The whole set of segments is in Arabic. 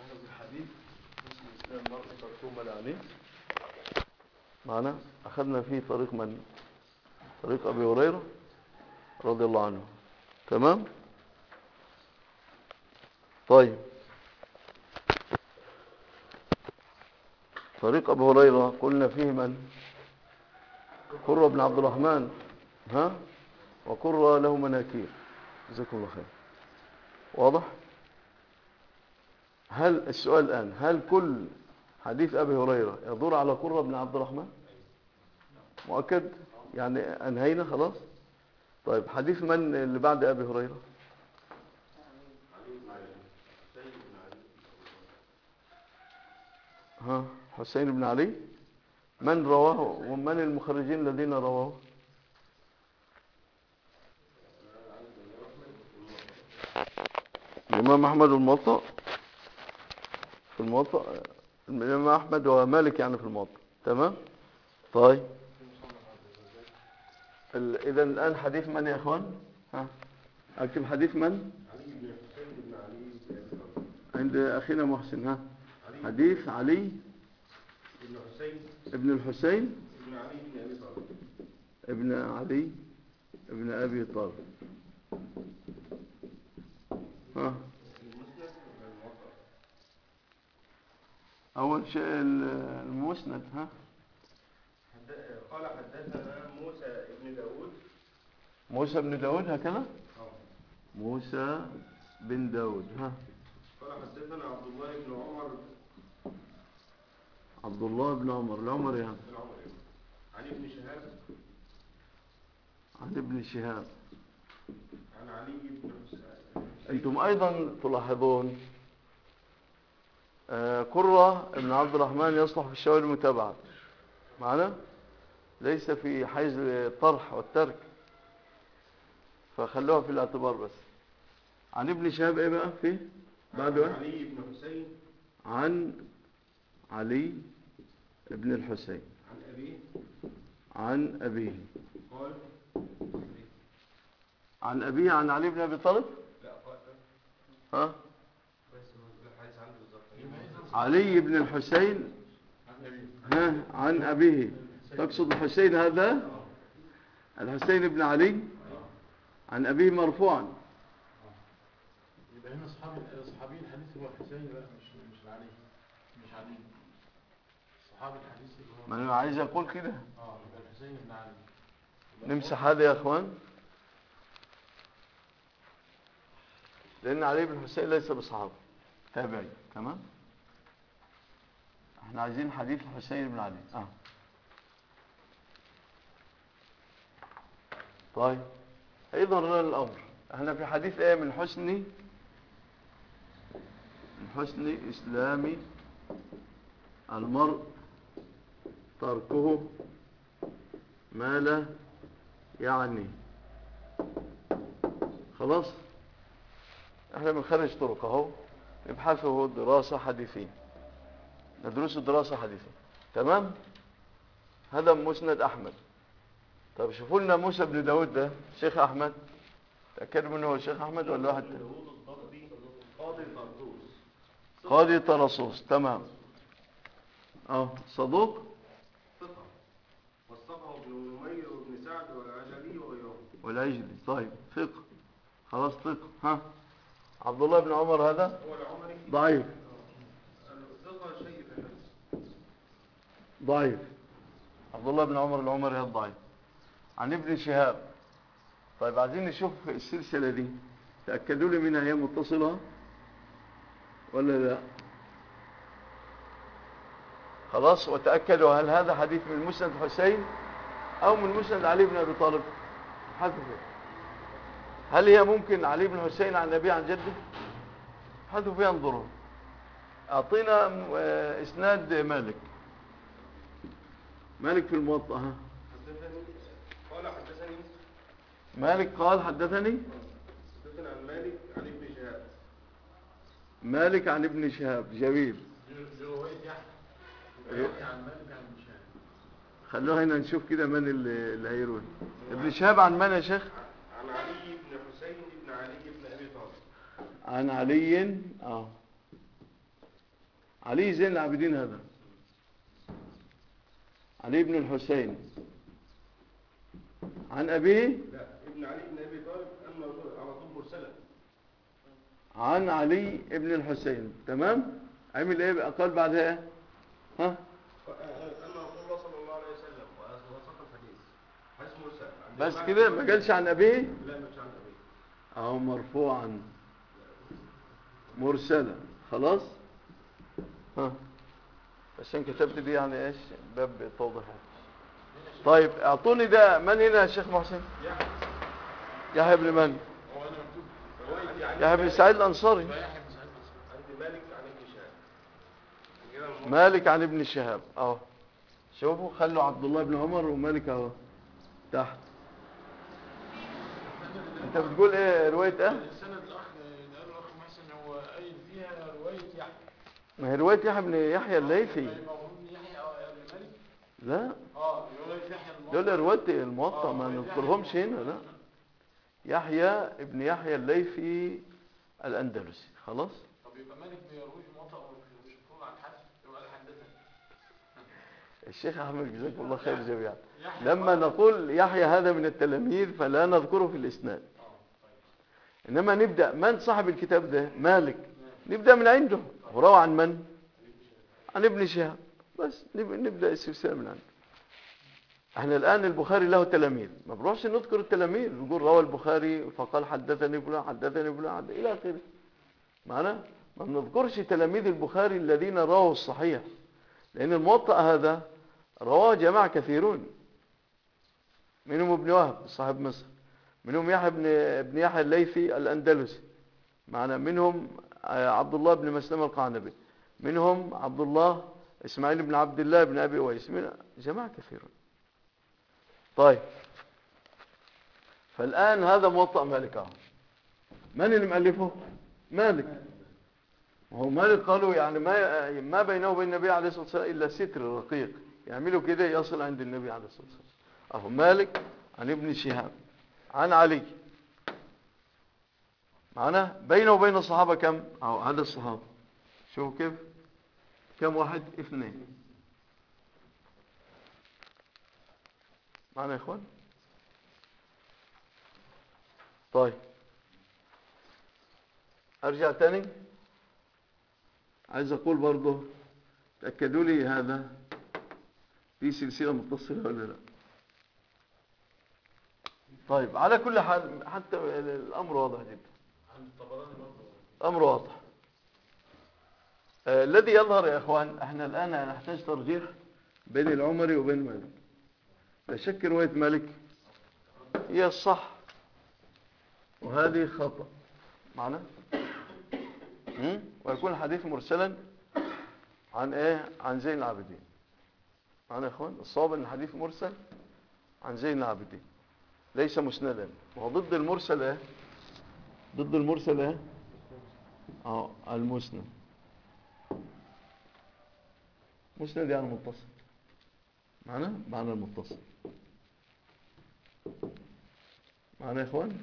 الحديث اسم الإسلام مرء تركوما عليه معنا. أخذنا فيه طريق من؟ طريق أبي هريرة رضي الله عنه. تمام. طيب، طريق أبي هريرة قلنا فيه من؟ قرة بن عبد الرحمن، ها، وقرة له مناكير. جزاكم الله خير. واضح؟ هل السؤال الآن، هل كل حديث أبي هريرة يدور على قرة بن عبد الرحمن؟ مؤكد؟ يعني أنهينا خلاص. طيب، حديث من اللي بعد أبي هريرة؟ ها، حسين بن علي. من رواه ومن المخرجين الذين رواه؟ الإمام أحمد الموطأ. في الموطأ الإمام أحمد ومالك يعني في الموطأ. تمام. طيب، إذا الآن حديث من يا إخوان؟ ها، أكتب حديث من؟ عند أخينا محسن. ها، حديث علي ابن الحسين ابن علي ابن أبي طالب. ها، أول شيء المسند. ها، قال حدثنا موسى بن داود. موسى بن داود هكذا. موسى بن داود. ها، قال حدثنا عبد الله بن عمر. عبد الله بن عمر العمر يعني. عن ابن شهاب. عن ابن شهاب. عن علي بن حسين. أنتم أيضا تلاحظون قرة ابن عبد الرحمن يصلح في الشواهد المتابعة معنا، ليس في حيز الطرح والترك، فخلوها في الاعتبار بس. عن ابن شهاب ايه بقى فيه بعد عن علي بن حسين. عن علي بن الحسين. عن أبيه. عن أبيه. قال. عن أبيه عن علي بن أبي طالب. لا قال. ها، بس الحديث عنده بالظبط. علي بن الحسين. ها، عن أبيه. تقصد الحسين هذا الحسين بن علي عن أبيه مرفوعا. يبقى هنا صحابي الحديث هو الحسين بقى، مش علي. مش علي صحابي الحديث هو. ما أنا عايز أقول كده. يبقى الحسين بن علي. نمسح هذا يا أخوان، لأن علي بن الحسين ليس بصحابه، تابعي. تمام. احنا عايزين حديث الحسين بن علي. طيب، ايضا لنا الامر. احنا في حديث ايه؟ من حسن اسلام المرء تركه ما لا يعني. خلاص، احنا بنخرج طرق اهو، نبحثه دراسة حديثية، ندرسه دراسة حديثية. تمام. هذا مسند احمد. طب شوفوا لنا موسى بن داود ده شيخ احمد، تأكدوا منه هو شيخ احمد ولا واحد تاني؟ قاضي طرسوس. تمام. صدوق. ثقة. وثقه ابن نمير وابن سعد والعجلي وغيرهم. والعجلي. طيب، ثقة. خلاص، ثقة. ها، عبد الله بن عمر هذا هو العمري. ضعيف. ثقة شيء في الحديث. ضعيف. عبد الله بن عمر العمري هذا ضعيف. عن ابن شهاب. طيب، عايزين نشوف السلسلة دي، تأكدوا لي منها هي متصلة ولا لا. خلاص، وتأكدوا هل هذا حديث من مسند حسين أو من مسند علي بن أبي طالب. حذفوا. هل هي ممكن علي بن حسين عن أبيه عن جده؟ حذفوا فيها، انظروا. أعطينا إسناد مالك في الموطأ. حدثني مالك قال حدثني عن مالك عن ابن شهاب. مالك عن ابن شهاب. جميل. رواية يحيى عن مالك عن ابن شهاب. خلوها هنا نشوف كده من اللي هيروي. ابن شهاب عن من يا شيخ؟ عن علي بن حسين بن علي بن أبي طالب. عن علي علي زين العابدين هذا علي بن الحسين عن أبيه لا، ابن علي بن ابي طالب اما على طول مرسلا. عن علي بن الحسين. تمام. عمل ايه بقى؟ قال بعدها ايه؟ ها؟ ان رسول الله صلى الله عليه وسلم وساق الحديث حديث مرسل. بس كده ما قالش عن أبيه؟ لا، مش عن ابي. أو مرفوعا مرسلا. خلاص. ها؟ عشان كتبت دي يعني ايش باب توضيح. طيب اعطوني ده. من هنا يا شيخ محسن؟ يحيى بن من؟ هو انا مكتوب روايه يعني يحيى بن سعيد الانصاري. يبقى يحيى بن سعيد الأنصاري. عند مالك عن ابن شهاب كده الموضوع. مالك عن ابن شهاب اهو. شوفوا خلوا عبد الله بن عمر ومالك اهو تحت. انت بتقول ايه روايه ايه؟ سند الاخ قال الاخ محسن هو قايل فيها روايه يحيى. ما هي روايه يحيى بن يحيى الليثي. يبقى هو ابن يحيى او ابن مالك. لا روايه يحيى دول روايه الموطأ ما رواية نذكرهمش يحيى هنا. لا يحيى ابن يحيى الليثي الاندلسي. خلاص. طب يبقى مالك بيرويش موطأ ومش مفروض عن حد يبقى حدثنا. الشيخ احمد جزاك الله خير جميعا. يحيى لما نقول يحيى هذا من التلاميذ فلا نذكره في الاسناد. انما نبدا من صاحب الكتاب ده؟ مالك. نبدا من عنده. وروى عن من؟ عن ابن شهاب. بس نبدا السلسله من عنده. احنا الان البخاري له تلاميذ، ما بنروحش نذكر التلاميذ نقول روى البخاري فقال حدثني فلان حدثني فلان الى اخره. معنا ما بنذكرش تلاميذ البخاري الذين رووا الصحيح، لان الموطأ هذا رواه جماعه كثيرون، منهم ابن وهب صاحب مصر، منهم يحيى بن يحيى الليثي الاندلسي، معنا منهم عبد الله بن مسلمة القعنبي، منهم عبد الله اسماعيل بن عبد الله بن ابي اويس، من جماعه كثيرون. طيب فالان هذا موطأ مالك اهو. من اللي مؤلفه؟ مالك. وهو مالك قالوا يعني ما بينه وبين النبي عليه الصلاه والسلام الا ستر رقيق، يعملوا كده يصل عند النبي عليه الصلاه والسلام. اهو مالك عن ابن شهاب عن علي. معنا بينه وبين الصحابه كم؟ اهو هذا الصحابه. شوفوا كيف كم واحد؟ اثنين. معنا يا اخوان. طيب ارجع تاني. عايز اقول برضه تأكدوا لي هذا في سلسلة متصلة ولا لا. طيب على كل حال حتى الامر واضح جدا. عند الطبراني برضه الامر واضح. الذي يظهر يا اخوان احنا الان نحتاج ترجيح بين العمري وبين مالك. لا شك رواية مالك هي الصح وهذه خطأ. معنا ويكون الحديث مرسلا عن ايه؟ عن زين العابدين. معنا يا اخوان الصواب ان الحديث مرسل عن زين العابدين ليس مسندا. وهو ضد المرسل ايه؟ ضد المرسل ايه؟ المسند. مسند يعني متصل. معنا معنى المتصل. معنا يا اخوان.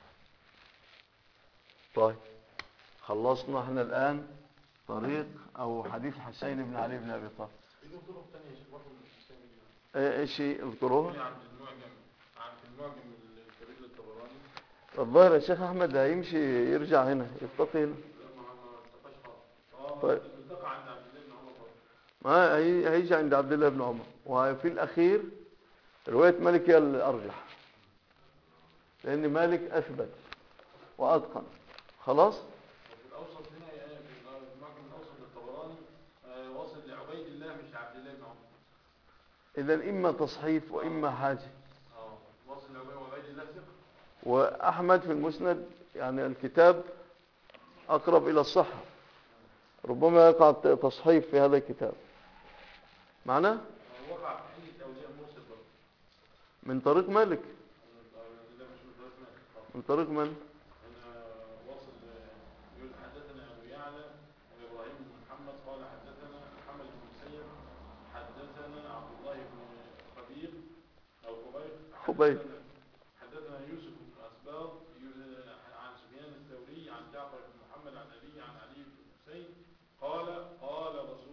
طيب خلصنا احنا الان طريق او حديث حسين بن علي بن ابي طالب. في طرق ثانيه يا شيخ برضه مش ايش اذكروها؟ عند المعجم في المعجم الكبير للطبراني. الظاهر يا شيخ احمد هيمشي يرجع هنا يلتقي هنا. لا ما التقاش خالص. طيب التقى عند عبد الله بن عمر برضه. ما هيجي عند عبد الله بن عمر. وفي الاخير روايه مالك هي الارجح لان مالك اثبت واتقن. خلاص. في الاوسط هنا في المعجم الاوسط للطبراني واصل لعبيد الله مش عبد الله بن عمر. اذا اما تصحيف واما حاجه. واصل لعبيد الله ثقه. واحمد في المسند يعني الكتاب اقرب الى الصحه، ربما يقع تصحيف في هذا الكتاب. معناه وقع في حديث اولياء مرسل برضه من طريق مالك. لا مش من طريق مالك. من طريق من؟ هنا واصل يقول حدثنا ابو يعلى وابراهيم بن محمد قال حدثنا محمد بن مسيب حدثنا عبد الله بن خبيب او خبيب حدثنا يوسف بن اسباط عن سفيان الثوري عن جعفر بن محمد عن ابي عن علي بن حسين قال قال رسول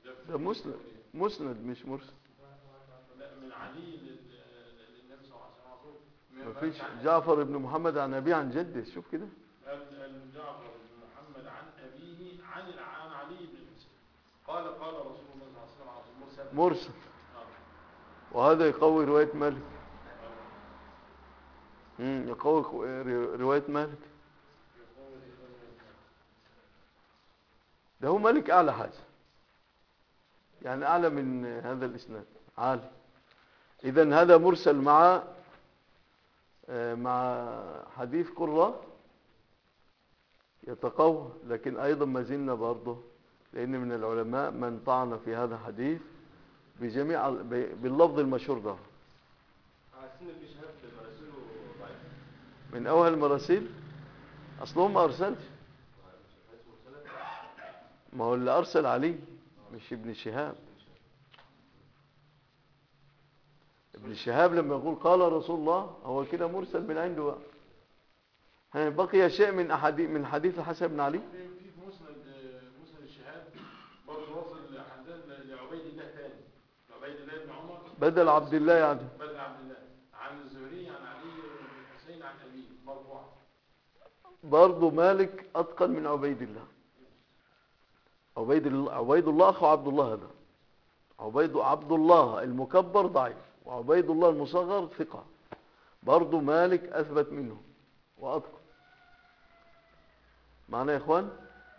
ده مسند، مسند مش مرسل. لا من علي للنبي صلى الله عليه وسلم. ما فيش جعفر بن محمد عن أبيه عن جده، شوف كده. جعفر بن محمد عن أبيه عن علي بن الحسين قال قال رسول الله صلى الله عليه وسلم على مرسل. مرسل. وهذا يقوي رواية مالك. يقوي رواية مالك. ده هو مالك أعلى حاجة، يعني أعلى من هذا الإسناد، عالي. إذن هذا مرسل مع حديث قرة يتقوى، لكن أيضا ما زلنا برضه، لأن من العلماء من طعن في هذا الحديث باللفظ المشهور ده. من أول المراسيل أصلهم ما أرسلش، ما هو اللي أرسل عليه مش ابن شهاب. ابن شهاب لما يقول قال رسول الله هو كده مرسل من عنده بقى. بقي شيء من حديث الحسن بن علي. في مسند الشهاب برضه وصل لعبيد الله ثاني، عبيد الله بن عمر بدل عبد الله يعني. بدل عبد الله عن الزهري عن علي بن الحسين عن أبيه مرفوعا. برضه مالك أتقن من عبيد الله. عبيد الله أخو عبد الله، هذا عبد الله المكبر ضعيف، وعبيد الله المصغر ثقة. برضه مالك أثبت منه وأتقن. معنا يا إخوان؟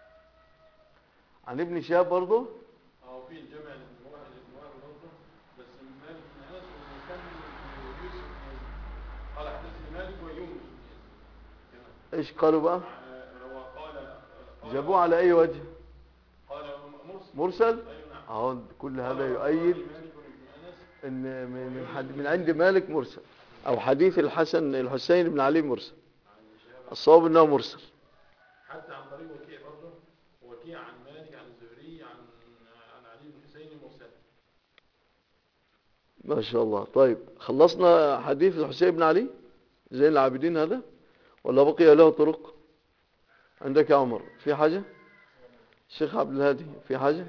عن ابن شهاب برضه في الجامع ابن وائل برضه، بس مالك بن انس ومكمل يوسف قال حدثني مالك ويونس. ايش قالوا بقى؟ هو قال جابوه على أي وجه؟ قال مرسل. اهو كل هذا يؤيد ان من عند مالك مرسل، او حديث الحسين بن علي مرسل. الصواب انه مرسل. حتى عن طريق وكيع برضه، وكيع عن مالك عن الزهري عن علي بن الحسين مرسل. ما شاء الله. طيب خلصنا حديث الحسين بن علي زين العابدين هذا، ولا بقي له طرق؟ عندك يا عمر في حاجة؟ الشيخ عبد الهادي في حاجة؟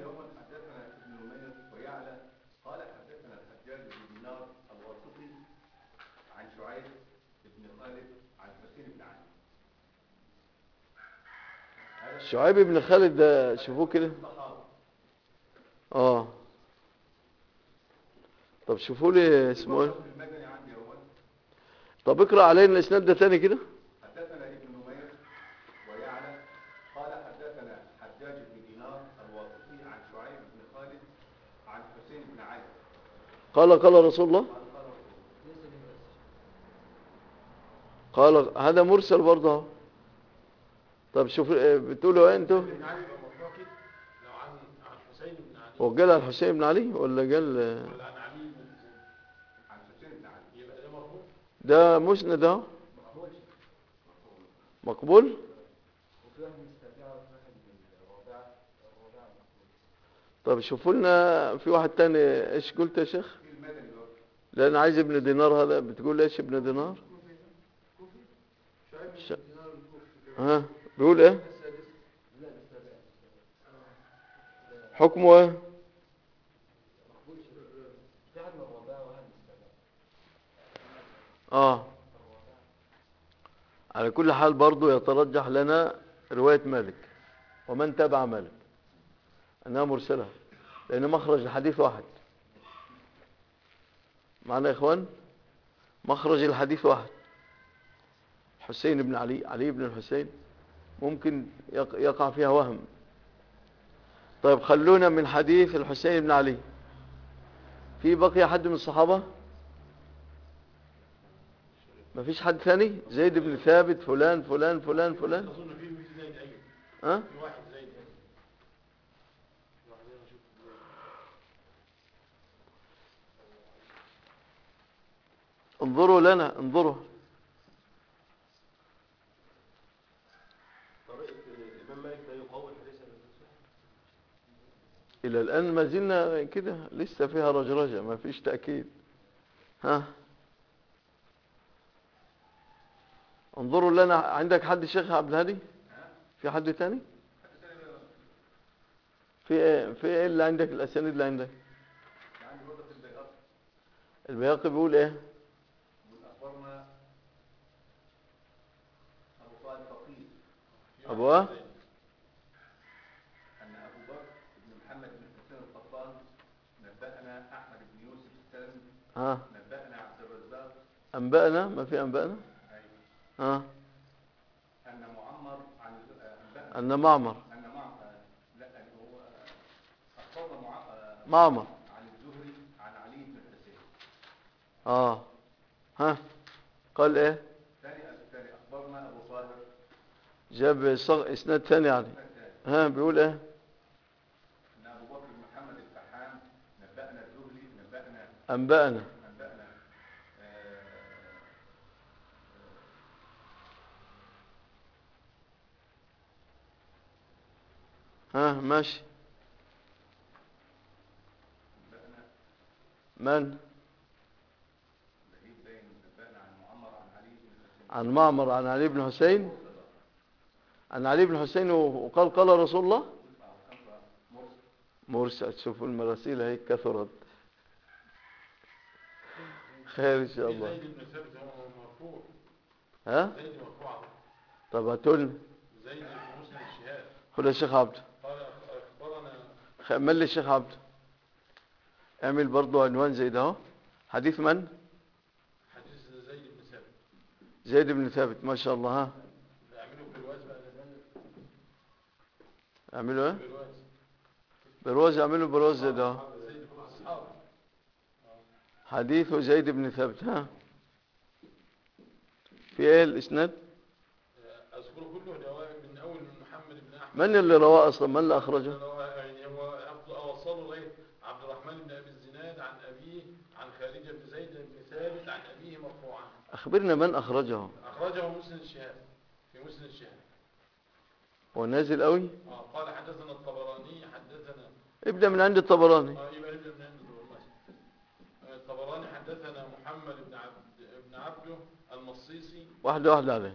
شعيب بن خالد ده شوفوه كده. طب شوفوا لي اسمه ايه. طب اقرأ علينا الاسناد ده تاني كده. حدثنا ابن نمير ويعلى قال حدثنا حجاج بن دينار الواسطي عن شعيب بن خالد عن حسين بن علي قال رسول الله. قال هذا مرسل برضه. طب شوف بتقولوا ايه انتوا؟ ابن علي يبقى مرفوع كده لو عن حسين بن علي. هو قال عن الحسين بن علي ولا قال ولا عن علي بن الحسين؟ عن حسين بن علي. يبقى ده مرفوع. ده مسند اهو. مقبول. طب شوفوا لنا في واحد تاني. ايش قلت يا شيخ؟ لا انا عايز ابن دينار. هذا بتقول ايش ابن دينار؟ ها بيقول ايه؟ حكمه ايه؟ على كل حال برضو يترجح لنا رواية مالك ومن تبع مالك انها مرسلة، لان مخرج الحديث واحد. معنا يا اخوان؟ مخرج الحديث واحد، حسين بن علي بن الحسين. ممكن يقع فيها وهم. طيب خلونا من حديث الحسين بن علي. في بقي حد من الصحابة؟ ما فيش حد ثاني؟ زيد بن ثابت فلان. اظن في زيد ايوه. في واحد زيد ايوه. انظروا لنا، انظروا. طريقة الإمام مالك لا يقوي الحديث إلى الآن ما زلنا كده، لسه فيها رجرجة، ما فيش تأكيد. انظروا لنا. عندك حد شيخ عبد الهادي؟ في حد تاني؟ في ايه اللي عندك، الاسانيد اللي عندك؟ عندي برضه في البيهقي. البياقي بيقول ايه؟ بيقول اخبرنا ابو طالب فقيه ابو ايه؟ ان ابو بكر بن محمد بن حسين القطان نبأنا احمد بن يوسف السلمي ها نبأنا عبد الرزاق. انبأنا، ما في انبأنا. ايوه. ها ان معمر عن انبأنا ان معمر ان معمر لا هو اخبرنا معمر عن الزهري عن علي بن الحسين. اه. ها قال ايه؟ ثاني اخبرنا ابو طاهر جاب اسناد ثاني يعني. ها بيقول ايه؟ ان ابو بكر بن محمد الفحام نبأنا الزهري نبأنا انبأنا. نبأنا ها ماشي. نبأنا من؟ بعيد باين نبأنا عن معمر عن علي بن الحسين. عن معمر عن علي بن حسين. عن علي بن حسين وقال قال رسول الله. مرسل. تشوفوا المراسيل هيك كثرت. خير ان شاء الله. زيد بن ثابت هو مرفوع. ها زيد مرفوع. طب هاتوا لنا. زيد بن مسلم الشهاب خد يا شيخ عبد. قال اخبرنا. اعمل لي الشيخ عبد، اعمل برضه عنوان زي ده اهو. حديث من؟ حديث زيد بن ثابت. زيد بن ثابت، ما شاء الله. ها اعملوا برواز بقى. اعملوا ايه؟ برواز. برواز. اعملوا برواز زي ده اهو. زيد بن اصحاب. حديث زيد بن ثابت. ها في ايه الاسناد؟ اذكر كله من اول من محمد بن احمد. من اللي رواه اصلا؟ من اللي اخرجه؟ يعني هو اوصله لغايه عبد الرحمن بن ابي الزناد عن ابيه عن خارجه بن زيد بن ثابت عن ابيه مرفوعا. اخبرنا من اخرجه. اخرجه مسلم الشهاب في مسلم الشهاب. هو نازل قوي. قال حدثنا الطبراني حدثنا. ابدا من عند الطبراني. يبقى نبدا من عند الطبراني حدثنا محمد بن عبده المصيصي. واحده واحده عليه.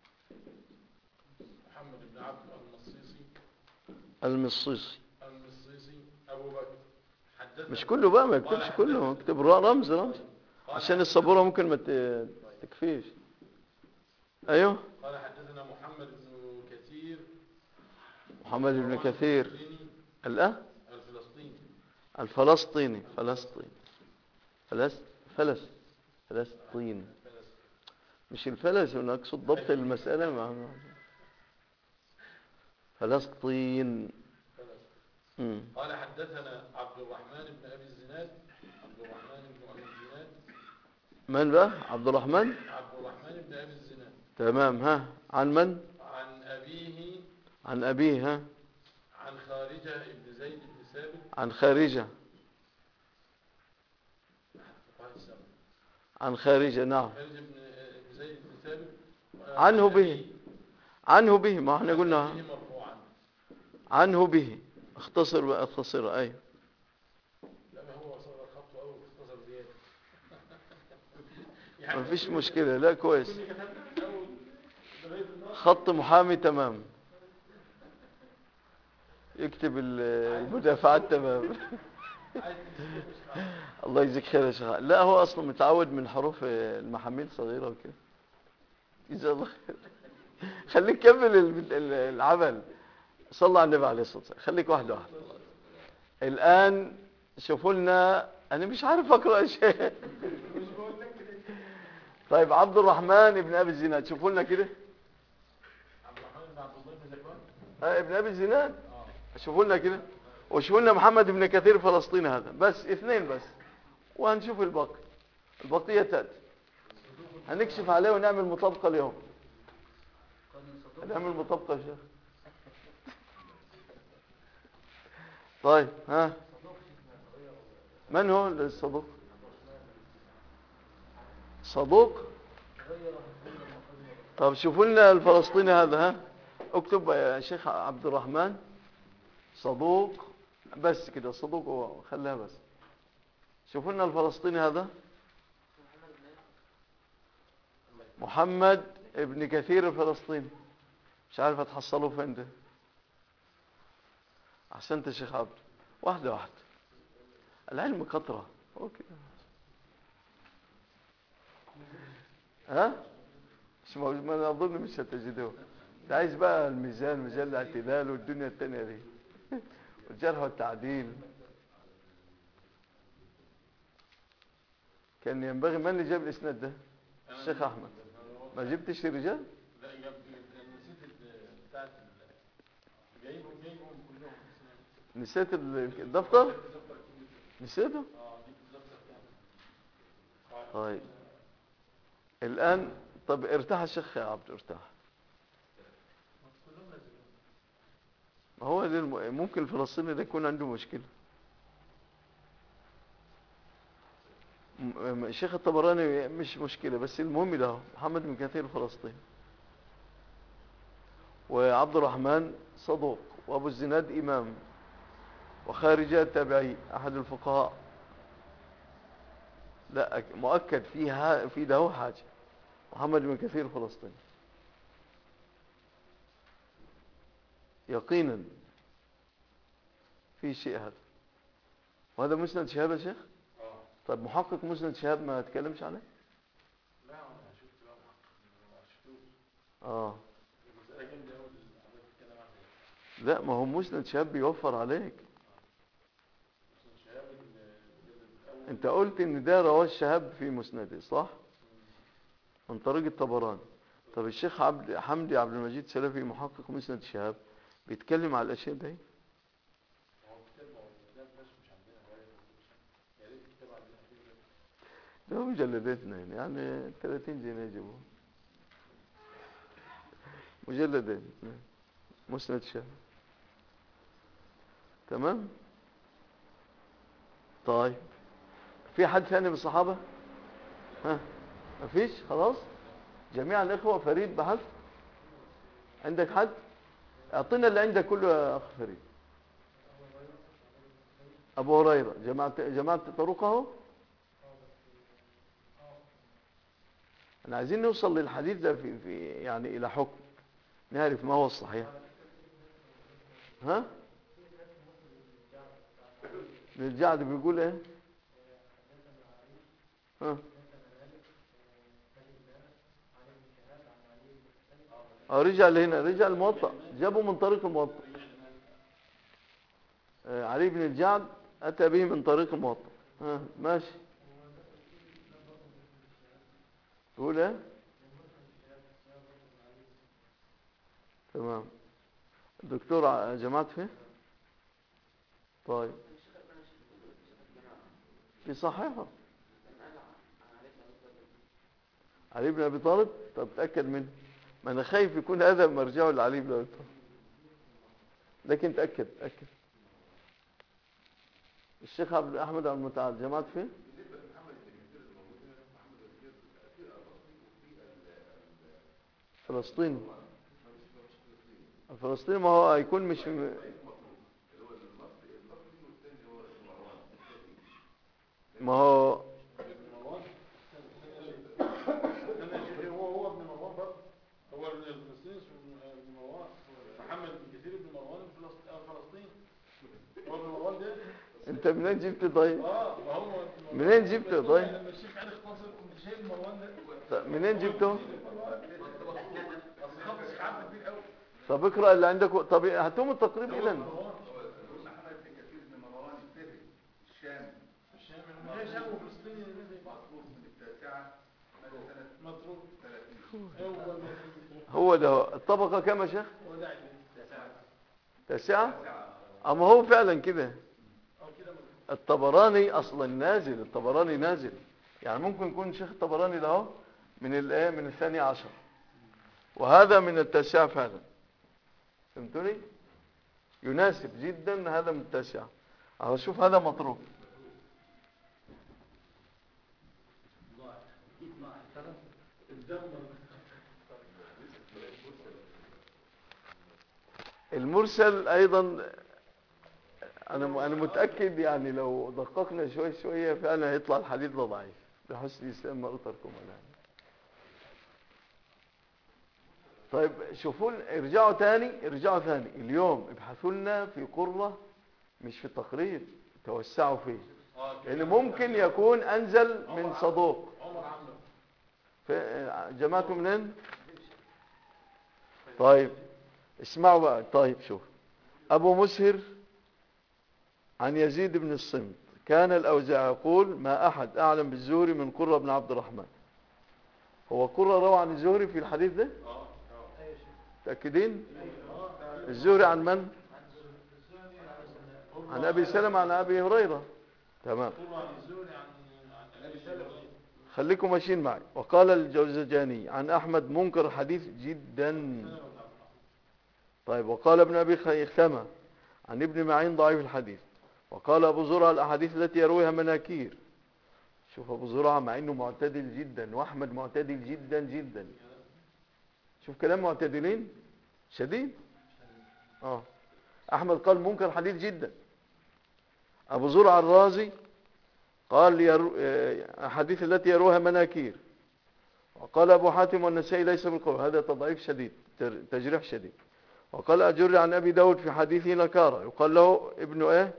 محمد بن عبده المصيصي. المصيصي. ابو بكر حدثنا. مش كله بقى، ما يكتبش كله، اكتب رمز عشان السبوره ممكن ما تكفيش. ايوه. قال حدثنا محمد بن كثير. محمد بن كثير الأه؟ الفلسطيني. فلسطين. مش الفلس، انا اقصد ضبط المسألة مع فلسطين. قال حدثنا عبد الرحمن بن ابي الزناد. من بقى؟ عبد الرحمن بن ابي الزناد. تمام. ها عن من؟ عن أبيه. ها عن خارجة بن زيد بن ثابت. عن خارجة. نعم. خارجة بن زيد بن ثابت. عنه به ما احنا قلنا عنه به. اختصر بقى، اختصر. اي لا هو صار خطه أول اختصر زيادة. ما فيش مشكلة. لا كويس، خط محامي تمام، يكتب المدافعات تمام. الله يجزيك خير يا شيخ. لا هو اصلا متعود من حروف المحاميل صغيرة وكده. جزاه الله خير. خليك كمل العمل. صلى على النبي عليه الصلاة والسلام. خليك واحدة واحدة. الآن شوفوا لنا، أنا مش عارف أقرأ شيء. طيب عبد الرحمن بن أبي الزناد، شوفوا لنا كده. عبد الرحمن بن عبد الله بن زكوان. ابن أبي الزناد. شوفوا لنا كده. وشوفوا لنا محمد بن كثير فلسطين. هذا بس اثنين بس، وهنشوف البقية تأتي. هنكشف عليه ونعمل مطابقة اليوم. هنعمل مطابقة يا شيخ. طيب ها من هو الصدوق؟ صدوق. طب شوفوا لنا الفلسطيني هذا. ها اكتب يا شيخ عبد الرحمن صدوق، بس كده صدوق، هو خليها بس. شوفوا لنا الفلسطيني هذا محمد ابن كثير الفلسطيني. مش عارف هتحصلوا فين ده. احسنت يا شيخ عبد. واحده واحده، العلم كثره. اوكي. ها مش موجود، ما انا اظن مش هتجدوه. انت عايز بقى الميزان، ميزان الاعتدال والدنيا التانية دي والجرح والتعديل. كان ينبغي، من اللي جاب الاسناد ده؟ الشيخ احمد. ما جبتش الرجال؟ لا نسيت بتاعت جايبهم كلهم. نسيت الدفتر؟ نسيته؟ جبت الدفتر كامل. طيب الان، طب ارتاح يا شيخ يا عبد، ارتاح. ما هو ممكن الفلسطيني ده يكون عنده مشكله. الشيخ الطبراني مش مشكله، بس المهم ده محمد بن كثير الفلسطيني، وعبد الرحمن صدوق، وابو الزناد امام، وخارجة التابعي احد الفقهاء. لا مؤكد فيها في ده هو حاجه، محمد بن كثير الفلسطيني يقينا في شيء هذا. وهذا مسند شهاب يا شيخ. طيب محقق مسند شهاب ما تكلمش عليه؟ لا انا شفت بقى ما شفتوش. اه المسألة جامدة قوي اللي حضرتك بتتكلم عنها. لا، ما هو مسند شهاب بيوفر عليك. بس شهاب الاول. انت قلت ان ده رواه الشهاب في مسنده صح، من طريق الطبراني. طب الشيخ حمدي عبد المجيد سلفي محقق مسند شهاب بيتكلم على الاشياء دي. هو كتاب ده مش عندنا رواية. يا ريت الكتاب عندنا كده. ده مجلدتنا يعني 30 جنيه يجيبوه، مجلدين مسند شهاب. تمام. طيب في حد ثاني من الصحابة؟ ها مفيش؟ خلاص جميع الإخوة. فريد بحث، عندك حد؟ اعطينا اللي عندك كله يا أخ فريد. أبو هريرة جماعة طرقه. احنا عايزين نوصل للحديث ده في يعني إلى حكم، نعرف ما هو الصحيح. ها الجعد بيقول ايه؟ ها رجع لهنا، رجع الموطأ، جابوا من طريق الموطأ. علي بن الجعد أتى به من طريق الموطأ. ها ماشي. تقول ايه؟ تمام. الدكتور جماعة فيه. طيب في صحيحة علي بن أبي طالب. طب تأكد منه، ما أنا خايف يكون هذا مرجعه لعلي بن أبي طالب، لكن تأكد. الشيخ أحمد عبد المتعال جماعة فيه. فلسطيني. الفلسطيني ما هو هيكون مش ما هو هو ابن مروان برضه. هو الفلسطيني اسمه ابن مروان. محمد بن كثير ابن مروان فلسطين. هو ابن مروان ده. انت منين جبت طيب؟ ما هو منين جبته طيب؟ لما الشيخ علي اختصر كنت شايل مروان ده. طب منين جبته؟ اصل خط الشيخ عبد كبير قوي. طب اقرا اللي عندك. طب هاتهم التقريب اذا. محمد بن كثير بن مروان الفهري الشامي. هي شام وفلسطيني زي بعض. مطروح من التاسعة سنة مطروح 30. هو ده الطبقة كام يا شيخ؟ هو ده تاسعة. اما هو فعلا كده. الطبراني اصلا نازل، الطبراني نازل، يعني ممكن يكون شيخ الطبراني ده اهو من الايه، من الثاني عشر، وهذا من التاسعة فعلا. فهمتوني؟ يناسب جدا هذا من التاسعة. اهو شوف هذا مطروح. المرسل ايضا انا متاكد يعني لو دققنا شويه فعلا هيطلع الحديث ده ضعيف، بحسن اسلام ما اتركم يعني. طيب شوفوا ارجعوا ثاني اليوم ابحثوا لنا في قرة مش في التقريب، توسعوا فيه، لأن ممكن يكون أنزل من صدوق. عمر عمرو. جماعتكم منين؟ طيب اسمعوا بقى. طيب شوف، أبو مسهر عن يزيد بن الصمت كان الأوزاعي يقول ما أحد أعلم بالزهري من قرة بن عبد الرحمن. هو قرة روى عن الزهري في الحديث ده؟ متأكدين؟ الزهري عن من؟ عن أبي سلمة عن أبي هريرة. تمام، عن الزهري عن ابي سلمة. خليكم ماشيين معي. وقال الجوزجاني عن أحمد منكر الحديث جدا. طيب وقال ابن أبي خيثمة عن ابن معين ضعيف الحديث. وقال أبو زرعة الأحاديث التي يرويها مناكير. شوف أبو زرعة مع أنه معتدل جدا، وأحمد معتدل جدا جدا. شوف كلام معتدلين شديد. أحمد قال منكر الحديث جدا. أبو زرعة الرازي قال أحاديث التي يروها مناكير. وقال أبو حاتم والنسائي ليس بالقوي، هذا تضعيف شديد، تجريح شديد. وقال أجري عن أبي داود في حديثه نكارة، يقال له ابن إيه؟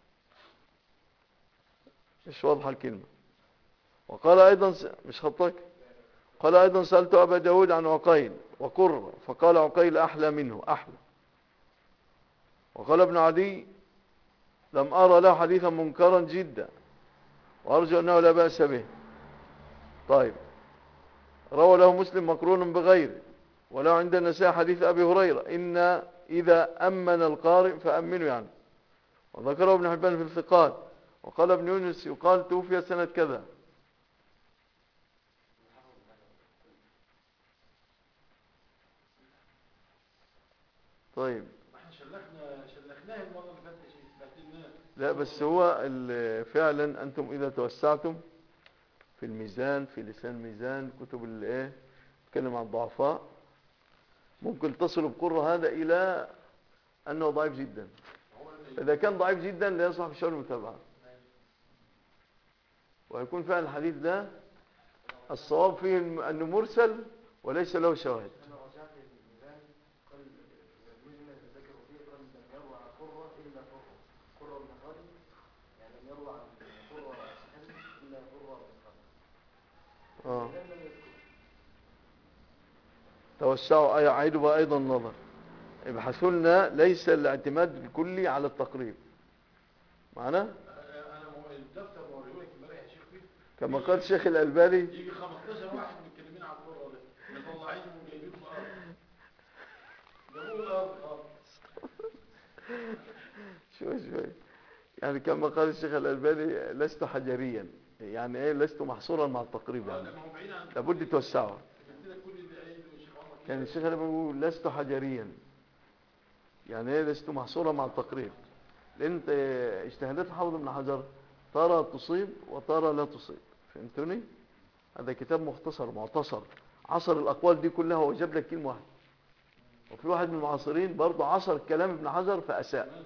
مش واضحة الكلمة. وقال أيضا مش خطك. قال أيضا سألت أبا داود عن عقيل وقر، فقال عقيل أحلى منه أحلى. وقال ابن عدي لم أرى له حديثا منكرا جدا، وأرجو أنه لا بأس به. طيب روى له مسلم مقرون بغيره، ولو عند النساء حديث أبي هريرة إن إذا أمن القارئ فأمنوا يعني. وذكره ابن حبان في الثقات. وقال ابن يونس يقال توفي سنة كذا. طيب احنا شلخناه المره اللي فاتت يا شيخ، بهدلناه. لا بس هو فعلا أنتم إذا توسعتم في الميزان، في لسان ميزان، كتب الايه تتكلم عن الضعفاء، ممكن تصل بقرة هذا إلى أنه ضعيف جدا. إذا كان ضعيف جدا لا يصلح في شؤون المتابعة، ويكون فعلا الحديث ده الصواب فيه أنه مرسل وليس له شواهد. توسعوا أعيدوا أيضا النظر، ابحثوا لنا ليس الاعتماد الكلي على التقريب معنا. انا الدفتر موريهولك امبارح يا شيخ فيه كما قال الشيخ الألباني يجي 15 واحد متكلمين على القرة ده، مطلعينه وجايبينه في الارض، جابوه الارض. شوي يعني كما قال الشيخ الألباني لست حجريا، يعني ايه لست محصورا مع التقريب، يعني ما هو بعيد عن لابد توسعه. كل اللي قايله الشيخ عمر كان الشيخ الألباني يقول لست حجريا، يعني ايه لست محصورا مع التقريب، لان انت اجتهادات الحافظ ابن حجر ترى تصيب وترى لا تصيب، فهمتوني؟ هذا كتاب مختصر معتصر، عصر الأقوال دي كلها وجاب لك كلمة واحدة. وفي واحد من المعاصرين برضه عصر كلام ابن حجر فأساء،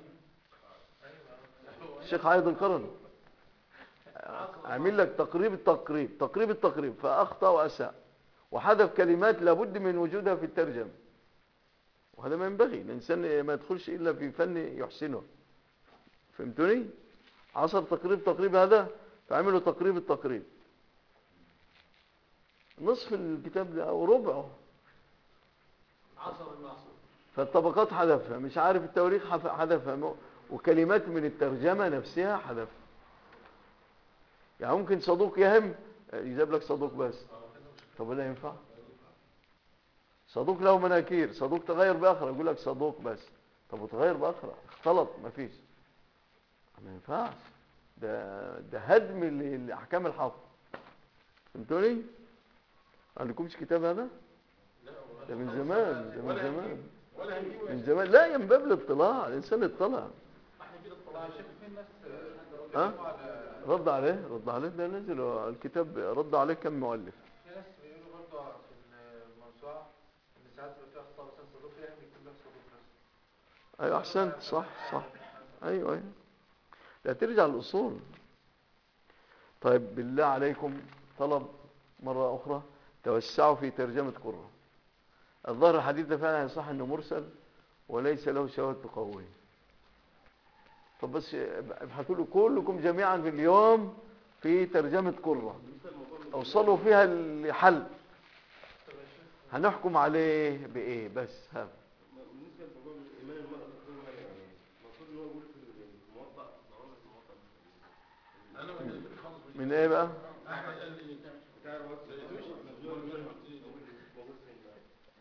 الشيخ عايض القرن عمل لك تقريب التقريب فأخطأ وأساء، وحذف كلمات لابد من وجودها في الترجمة، وهذا ما ينبغي الإنسان ما يدخلش إلا في فن يحسنه، فهمتوني؟ عصر تقريب هذا فعملوا التقريب نصف الكتاب ده أو ربعه عصر المعصوم، فالطبقات حذفها، مش عارف التواريخ حذفها، وكلمات من الترجمة نفسها حذف. يعني ممكن صدوق يهم يجيب لك صدوق بس، طب لا ينفع؟ صدوق له مناكير، صدوق تغير بآخر يقول لك صدوق بس، طب وتغير بآخر اختلط ما فيش، ما ينفعش، ده هدم لأحكام الحافظ، فهمتوني؟ عندكمش كتاب هذا؟ ده من زمان من زمان لا ينبغي الاطلاع، الإنسان اطلع. رد عليه ده نزل الكتاب رد عليه كم مؤلف. في ناس بيقولوا برضه في الموسوعة ان ساعات بيبقى فيها اخطاء مثلا صدوق فيها بيكتب لك صدوق بس. ايوه احسنت صح ايوه لا ترجع للأصول. طيب بالله عليكم طلب مرة أخرى توسعوا في ترجمة قرة، الظاهر الحديث ده فعلا يصح انه مرسل وليس له شواهد تقويه. طب بس ابحثوا له كلكم جميعا في اليوم في ترجمة قرة اوصلوا فيها الحل، هنحكم عليه بايه بس. ها بالنسبه لموضوع ايمان المراه بالحكومه، يعني المفروض ان هو يقول في الموضع ضوابط الموضع انا ما قلتلوش خالص. من ايه بقى؟ احمد قال لي بتاع الوقت ما لقيتوش موجود فين بقى؟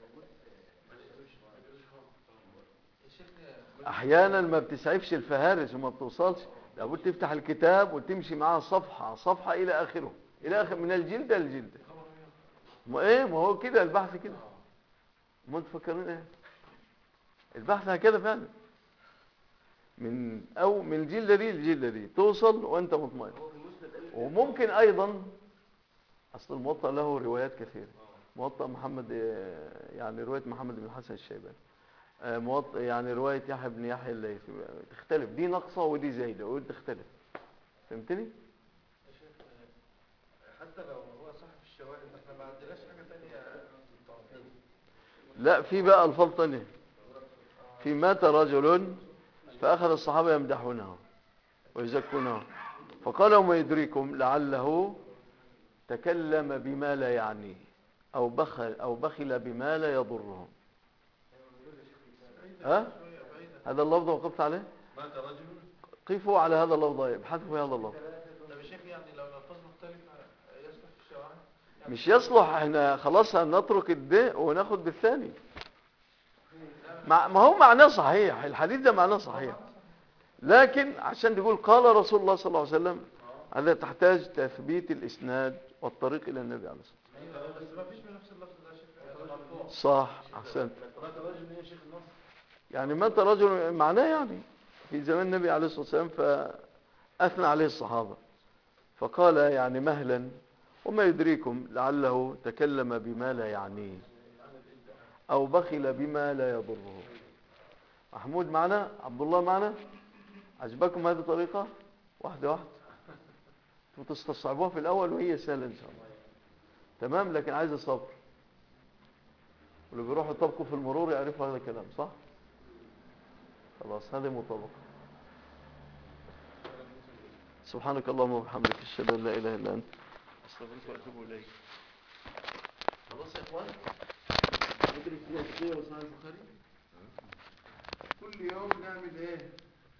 يا شيخ احيانا ما بتسعفش الفهارس وما بتوصلش، لابد تفتح الكتاب وتمشي معاه صفحة صفحة الى اخره، الى اخر من الجلدة للجلدة. ما ايه، ما هو كده البحث كده. ما انتوا فاكرين ايه؟ البحث هكذا فعلا، من الجلدة دي للجلدة دي توصل وانت مطمئن. وممكن ايضا اصل الموطأ له روايات كثيرة. موطأ محمد يعني رواية محمد بن الحسن الشيباني، موطأ يعني رواية يحيى بن يحيى الليثي، تختلف، دي ناقصة ودي زايدة ودي تختلف. فهمتني؟ يا شيخ حتى لو هو صاحب الشواهد احنا ما عندناش حاجة تانية. لا، في بقى الفاظ تانية. في مات رجل فأخذ الصحابة يمدحونه ويزكونه فقال وما يدريكم لعله تكلم بما لا يعنيه أو بخل بما لا يضرهم. ها؟ هذا اللفظ وقفت عليه؟ مات رجل. قفوا على هذا اللفظ، ابحثوا في هذا اللفظ. طب يا شيخ يعني لو الألفاظ مختلفة يصلح في الشواهد؟ يعني مش يصلح، احنا خلاص هنترك الد وناخد بالثاني. ما هو معناه صحيح، الحديث ده معناه صحيح، لكن عشان تقول قال رسول الله صلى الله عليه وسلم هذا تحتاج تثبيت الإسناد والطريق إلى النبي عليه الصلاة ايوه بس ما فيش من نفس اللفظ ده يا شيخ مرفوع. والسلام. صح، أحسنت. مات رجل ايه يا شيخ النص؟ يعني مات رجل معناه يعني في زمان النبي عليه الصلاة والسلام فأثنى عليه الصحابة فقال يعني مهلا وما يدريكم لعله تكلم بما لا يعنيه أو بخل بما لا يضره. محمود معنا، عبد الله معنا، عجبكم هذه الطريقة؟ واحدة واحدة، وتستصعبوها في الأول وهي سهلة إن شاء الله. تمام، لكن عايز صبر. واللي بيروحوا يطبقوا في المرور يعرفوا هذا الكلام، صح؟ خلاص، هذه مطابقة. سبحانك اللهم وبحمدك أشهد أن لا إله إلا أنت أستغفرك وأتوب إليك. خلاص يا إخوان، ندرس فيها السيرة وصحيح البخاري كل يوم نعمل إيه؟